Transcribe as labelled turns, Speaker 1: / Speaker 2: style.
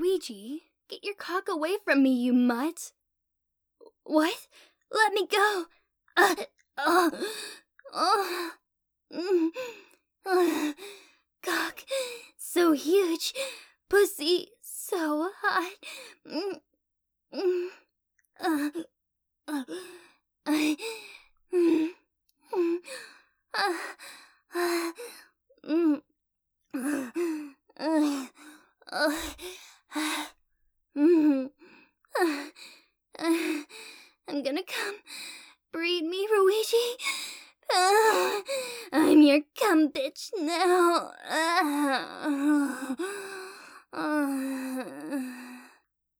Speaker 1: Luigi, get your cock away from me, you mutt. What? Let me go. Cock so huge, pussy so hot. I'm gonna come. Breed me, Luigi. I'm your cum bitch now.